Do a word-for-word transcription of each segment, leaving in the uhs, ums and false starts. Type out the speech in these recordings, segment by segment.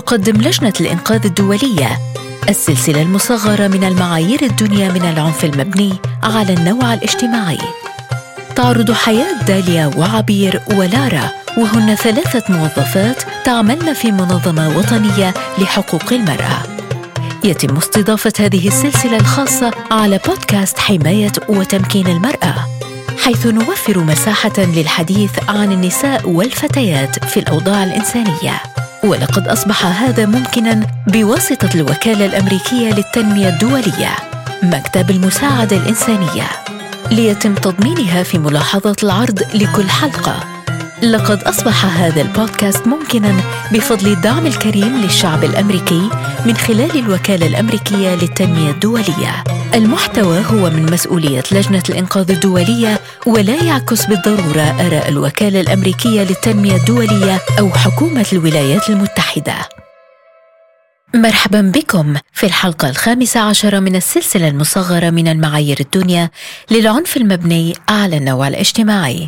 تقدم لجنة الإنقاذ الدولية السلسلة المصغرة من المعايير الدنيا من العنف المبني على النوع الاجتماعي. تعرض حياة داليا وعبير ولارا، وهن ثلاثة موظفات تعملن في منظمة وطنية لحقوق المرأة. يتم استضافة هذه السلسلة الخاصة على بودكاست حماية وتمكين المرأة، حيث نوفر مساحة للحديث عن النساء والفتيات في الأوضاع الإنسانية. ولقد أصبح هذا ممكناً بواسطة الوكالة الأمريكية للتنمية الدولية، مكتب المساعدة الإنسانية، ليتم تضمينها في ملاحظة العرض لكل حلقة. لقد أصبح هذا البودكاست ممكناً بفضل الدعم الكريم للشعب الأمريكي من خلال الوكالة الأمريكية للتنمية الدولية. المحتوى هو من مسؤولية لجنة الإنقاذ الدولية، ولا يعكس بالضرورة آراء الوكالة الأمريكية للتنمية الدولية أو حكومة الولايات المتحدة. مرحباً بكم في الحلقة الخامسة عشرة من السلسلة المصغرة من المعايير الدنيا للعنف المبني على النوع الاجتماعي.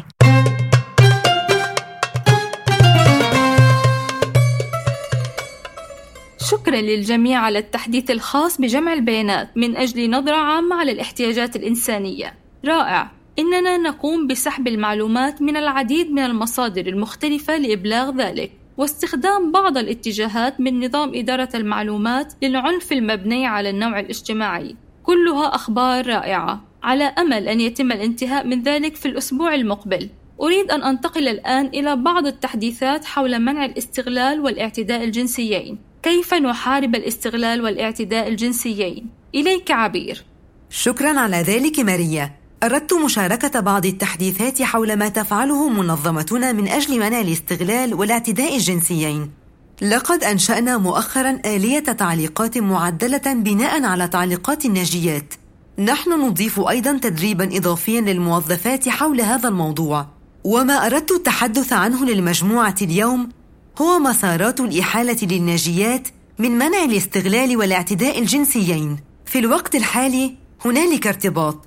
شكراً للجميع على التحديث الخاص بجمع البيانات من أجل نظرة عامة على الاحتياجات الإنسانية. رائع. إننا نقوم بسحب المعلومات من العديد من المصادر المختلفة لإبلاغ ذلك، واستخدام بعض الاتجاهات من نظام إدارة المعلومات للعنف المبني على النوع الاجتماعي. كلها أخبار رائعة، على أمل أن يتم الانتهاء من ذلك في الأسبوع المقبل. أريد أن أنتقل الآن إلى بعض التحديثات حول منع الاستغلال والاعتداء الجنسيين. كيف نحارب الاستغلال والاعتداء الجنسيين؟ إليك عبير. شكراً على ذلك ماريا. أردت مشاركة بعض التحديثات حول ما تفعله منظمتنا من أجل منع الاستغلال والاعتداء الجنسيين. لقد أنشأنا مؤخراً آلية تعليقات معدلة بناء على تعليقات الناجيات. نحن نضيف أيضاً تدريباً إضافياً للموظفات حول هذا الموضوع، وما أردت التحدث عنه للمجموعة اليوم هو مسارات الإحالة للناجيات من منع الاستغلال والاعتداء الجنسيين. في الوقت الحالي هنالك ارتباط،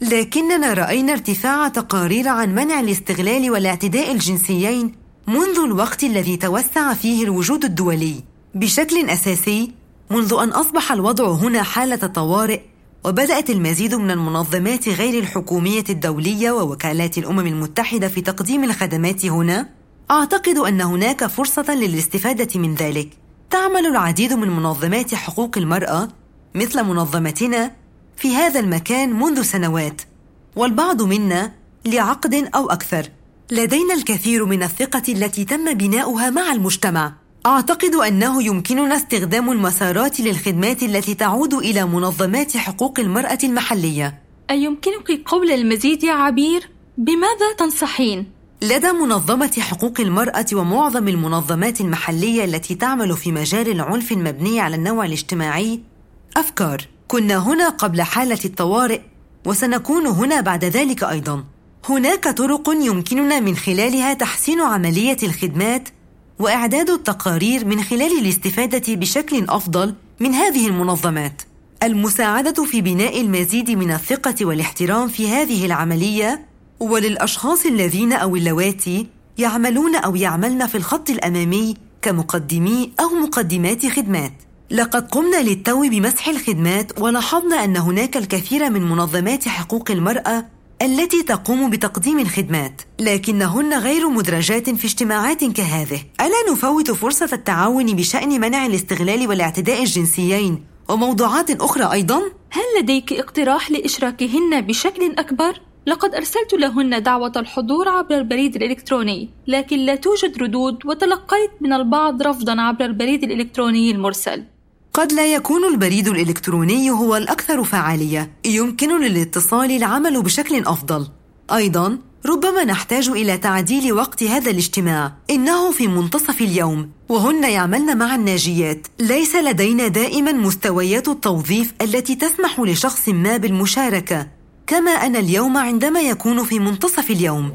لكننا رأينا ارتفاع تقارير عن منع الاستغلال والاعتداء الجنسيين منذ الوقت الذي توسع فيه الوجود الدولي بشكل أساسي، منذ أن أصبح الوضع هنا حالة طوارئ، وبدأت المزيد من المنظمات غير الحكومية الدولية ووكالات الأمم المتحدة في تقديم الخدمات هنا. أعتقد أن هناك فرصة للاستفادة من ذلك. تعمل العديد من منظمات حقوق المرأة مثل منظمتنا في هذا المكان منذ سنوات، والبعض منا لعقد أو أكثر. لدينا الكثير من الثقة التي تم بناؤها مع المجتمع. أعتقد أنه يمكننا استخدام المسارات للخدمات التي تعود إلى منظمات حقوق المرأة المحلية. أيمكنك قول المزيد يا عبير؟ بماذا تنصحين؟ لدى منظمة حقوق المرأة ومعظم المنظمات المحلية التي تعمل في مجال العنف المبني على النوع الاجتماعي أفكار. كنا هنا قبل حالة الطوارئ، وسنكون هنا بعد ذلك أيضاً. هناك طرق يمكننا من خلالها تحسين عملية الخدمات وإعداد التقارير من خلال الاستفادة بشكل أفضل من هذه المنظمات. المساعدة في بناء المزيد من الثقة والاحترام في هذه العملية، وللأشخاص الذين أو اللواتي يعملون أو يعملن في الخط الأمامي كمقدمي أو مقدمات خدمات. لقد قمنا للتو بمسح الخدمات، ولاحظنا أن هناك الكثير من منظمات حقوق المرأة التي تقوم بتقديم الخدمات، لكنهن غير مدرجات في اجتماعات كهذه. ألا نفوت فرصة التعاون بشأن منع الاستغلال والاعتداء الجنسيين وموضوعات أخرى أيضاً؟ هل لديك اقتراح لإشراكهن بشكل أكبر؟ لقد أرسلت لهن دعوة الحضور عبر البريد الإلكتروني، لكن لا توجد ردود، وتلقيت من البعض رفضاً عبر البريد الإلكتروني المرسل. قد لا يكون البريد الإلكتروني هو الأكثر فعالية. يمكن للاتصال العمل بشكل أفضل. أيضاً ربما نحتاج إلى تعديل وقت هذا الاجتماع. إنه في منتصف اليوم، وهن يعملن مع الناجيات. ليس لدينا دائماً مستويات التوظيف التي تسمح لشخص ما بالمشاركة، كما أنا اليوم عندما يكون في منتصف اليوم.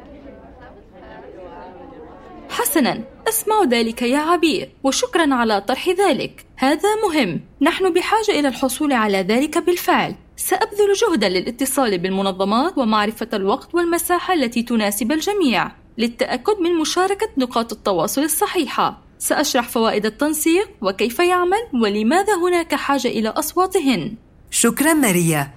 حسناً، أسمع ذلك يا عبير، وشكراً على طرح ذلك. هذا مهم. نحن بحاجة إلى الحصول على ذلك بالفعل. سأبذل جهداً للاتصال بالمنظمات ومعرفة الوقت والمساحة التي تناسب الجميع للتأكد من مشاركة نقاط التواصل الصحيحة. سأشرح فوائد التنسيق وكيف يعمل ولماذا هناك حاجة إلى أصواتهن. شكراً ماريا.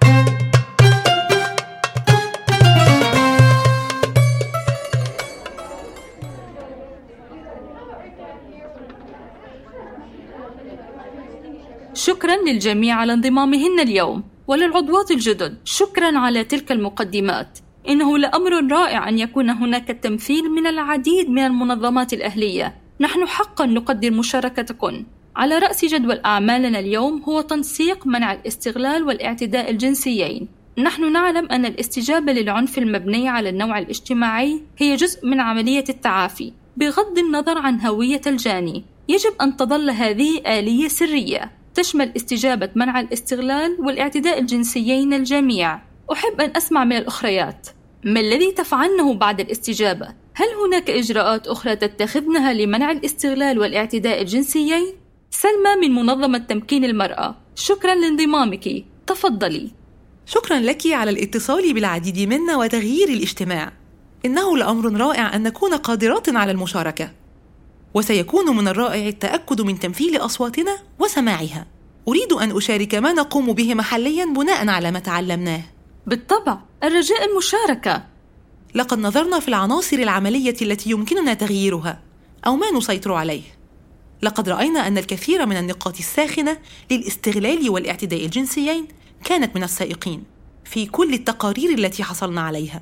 شكراً للجميع على انضمامهن اليوم، وللعضوات الجدد شكراً على تلك المقدمات. إنه لأمر رائع أن يكون هناك التمثيل من العديد من المنظمات الأهلية. نحن حقاً نقدر مشاركتكن. على رأس جدول أعمالنا اليوم هو تنسيق منع الاستغلال والاعتداء الجنسيين. نحن نعلم أن الاستجابة للعنف المبني على النوع الاجتماعي هي جزء من عملية التعافي. بغض النظر عن هوية الجاني، يجب أن تظل هذه آلية سرية تشمل استجابة منع الاستغلال والاعتداء الجنسيين الجميع. أحب أن أسمع من الأخريات، ما الذي تفعلنه بعد الاستجابة؟ هل هناك إجراءات أخرى تتخذنها لمنع الاستغلال والاعتداء الجنسيين؟ سلمى من منظمة تمكين المرأة، شكراً لانضمامك، تفضلي. شكراً لك على الاتصال بالعديد منا وتغيير الاجتماع. إنه لأمر رائع أن نكون قادرات على المشاركة، وسيكون من الرائع التأكد من تمثيل أصواتنا وسماعها. أريد أن أشارك ما نقوم به محلياً بناء على ما تعلمناه. بالطبع، الرجاء المشاركة. لقد نظرنا في العناصر العملية التي يمكننا تغييرها أو ما نسيطر عليه. لقد رأينا أن الكثير من النقاط الساخنة للاستغلال والاعتداء الجنسيين كانت من السائقين في كل التقارير التي حصلنا عليها.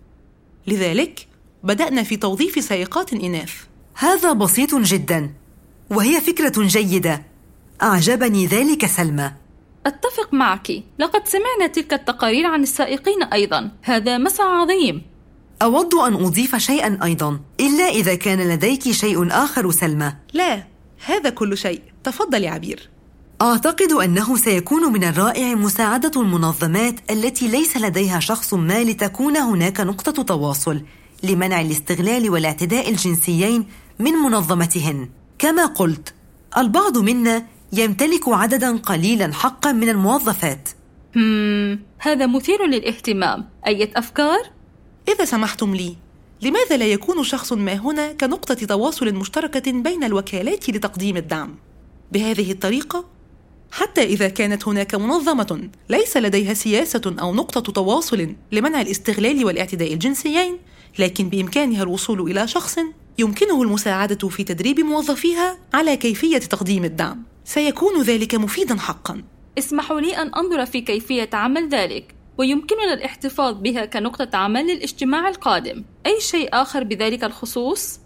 لذلك بدأنا في توظيف سائقات إناث. هذا بسيط جداً، وهي فكرة جيدة. أعجبني ذلك سلمى. أتفق معك، لقد سمعنا تلك التقارير عن السائقين أيضاً. هذا مسعى عظيم. أود أن أضيف شيئاً أيضاً، إلا إذا كان لديك شيء آخر سلمى. لا، هذا كل شيء. تفضل يا عبير. أعتقد أنه سيكون من الرائع مساعدة المنظمات التي ليس لديها شخص ما لتكون هناك نقطة تواصل لمنع الاستغلال والاعتداء الجنسيين من منظمتهن. كما قلت، البعض منا يمتلك عدداً قليلاً حقاً من الموظفات. هم، هذا مثير للاهتمام. أي أفكار؟ إذا سمحتم لي، لماذا لا يكون شخص ما هنا كنقطة تواصل مشتركة بين الوكالات لتقديم الدعم؟ بهذه الطريقة، حتى إذا كانت هناك منظمة ليس لديها سياسة أو نقطة تواصل لمنع الاستغلال والاعتداء الجنسيين، لكن بإمكانها الوصول إلى شخص يمكنه المساعدة في تدريب موظفيها على كيفية تقديم الدعم، سيكون ذلك مفيداً حقاً. اسمحوا لي أن أنظر في كيفية عمل ذلك، ويمكننا الاحتفاظ بها كنقطة عمل للاجتماع القادم. أي شيء آخر بذلك الخصوص؟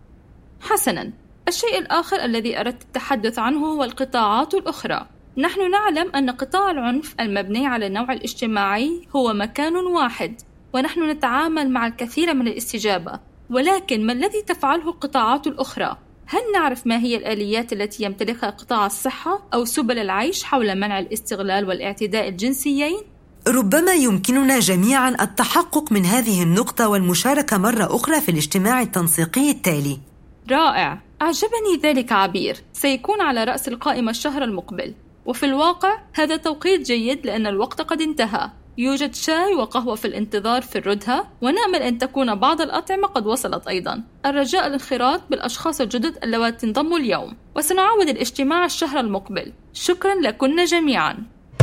حسناً، الشيء الآخر الذي أردت التحدث عنه هو القطاعات الأخرى. نحن نعلم أن قطاع العنف المبني على النوع الاجتماعي هو مكان واحد، ونحن نتعامل مع الكثير من الاستجابة. ولكن ما الذي تفعله القطاعات الأخرى؟ هل نعرف ما هي الآليات التي يمتلكها قطاع الصحة أو سبل العيش حول منع الاستغلال والاعتداء الجنسيين؟ ربما يمكننا جميعاً التحقق من هذه النقطة والمشاركة مرة أخرى في الاجتماع التنسيقي التالي. رائع، أعجبني ذلك عبير. سيكون على رأس القائمة الشهر المقبل، وفي الواقع هذا توقيت جيد لأن الوقت قد انتهى. يوجد شاي وقهوة في الانتظار في الردهة، ونأمل أن تكون بعض الأطعمة قد وصلت أيضاً. الرجاء الانخراط بالأشخاص الجدد اللواتي انضموا اليوم، وسنعود الاجتماع الشهر المقبل. شكراً لكن جميعاً.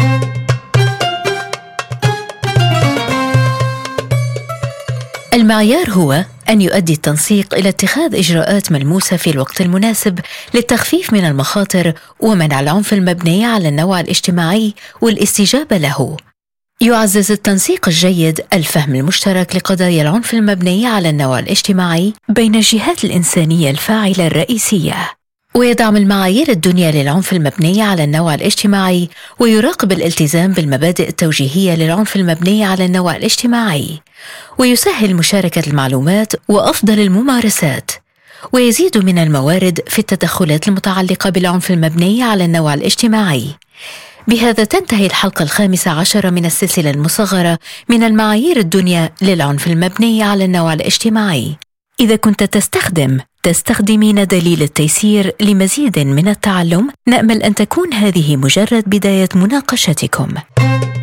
المعيار هو أن يؤدي التنسيق إلى اتخاذ إجراءات ملموسة في الوقت المناسب للتخفيف من المخاطر ومنع العنف المبني على النوع الاجتماعي والاستجابة له. يعزز التنسيق الجيد الفهم المشترك لقضايا العنف المبني على النوع الاجتماعي بين الجهات الإنسانية الفاعلة الرئيسية، ويدعم المعايير الدنيا للعنف المبني على النوع الاجتماعي، ويراقب الالتزام بالمبادئ التوجيهية للعنف المبني على النوع الاجتماعي، ويسهل مشاركة المعلومات وأفضل الممارسات، ويزيد من الموارد في التدخلات المتعلقة بالعنف المبني على النوع الاجتماعي. بهذا تنتهي الحلقة الخامسة عشرة من السلسلة المصغرة من المعايير الدنيا للعنف المبني على النوع الاجتماعي. إذا كنت تستخدم تستخدمين دليل التيسير لمزيد من التعلم، نأمل أن تكون هذه مجرد بداية مناقشتكم.